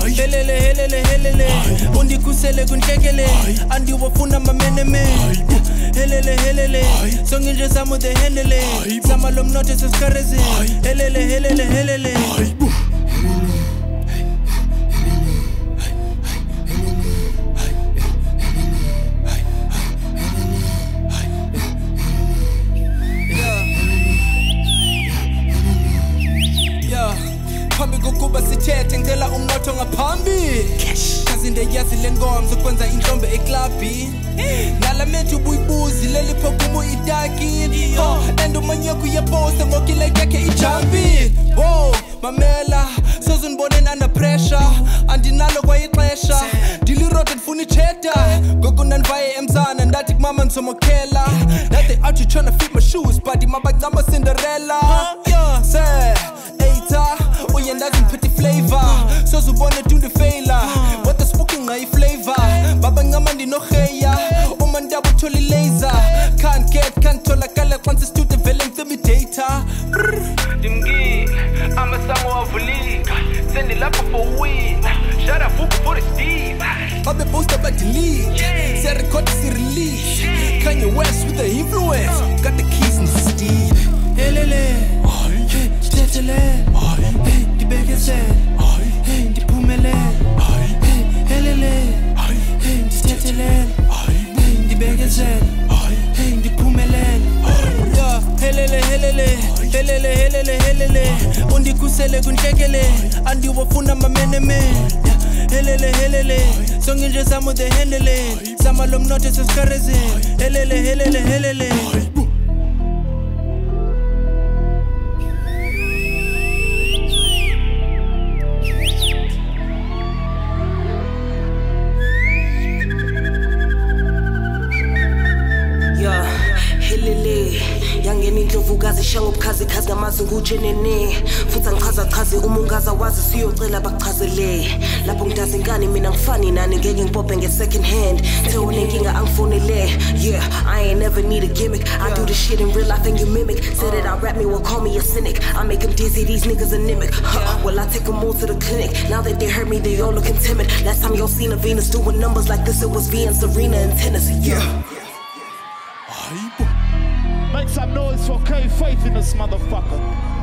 helele helele helele undikhusele kunhlekele andiwafuna mameneme helele helele sonke nje zama the handle zama lo mnotho sesikareze helele helele helele phambi kokuba sithethe ngicela umnotho ngaphambi kazi ndiyazi le ngoma zokwenza inhlombe eklabhi nalamethu buyibuzi leli phokumo itaki and umanyoko uyaposta ngokile yakhe ijampi wow mamela sozunibone under pressure andinalo kwayixesha dilirode ndifuna icheta gogo nanvaye emzana ndathi kumama ngizomokhela that they out trying to fit my shoes but mabacamba Cinderella say uyendazi ngiphethe flavor sozubone dunde failure what the spooking ngayi flavor baba ngama ndinoheya uma ndaba uthola laser can't tholakala xa student vele ngitsemi data dimgi amasango wavulika sendi lapho for win shut up for the Steve babe poster ba delete say record si release Kanye West with the influence got the keys in the Steve helele tetele dibekeze dipumele helele tetele dibekeze dipumele helele helele helele helele helele undikhusele kunhlekele andiwafuna mameneme helele helele sonke nje zama the handle zama lo mnotho sesikareze helele helele helele indlovukazi shanga ubukhazi khazi ngamazungu ujenene futhi angichaza chaze umungaza wazi siyocela bakuchazele lapho ngidazi ngani mina ngifani nani ngeke ngibophe nge-second hand tewona inkinga angifonele I ain't never need a gimmick I do this shit in real life and you mimic say that I rap me well call me a cynic I make them dizzy these niggas anemic well I take them all to the clinic now that they heard me they all looking timid last time y'all seen a Venus doing numbers like this it was V and Serena in Tennessee Make some noise for K Faith in this motherfucker.